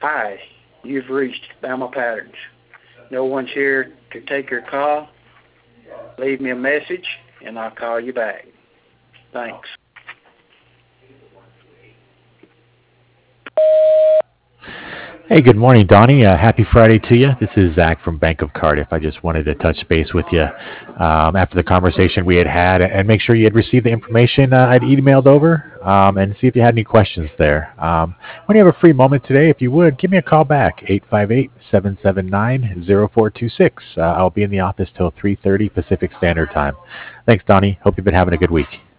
Hi, you've reached Bama Patterns. No one's here to take your call. Leave me a message, and I'll call you back. Thanks. Hey, good morning, Donnie. Happy Friday to you. This is Zach from Bank of Cardiff. I just wanted to touch base with you after the conversation we had and make sure you had received the information I'd emailed over and see if you had any questions there. When you have a free moment today, if you would, give me a call back, 858-779-0426. I'll be in the office till 3:30 Pacific Standard Time. Thanks, Donnie. Hope you've been having a good week.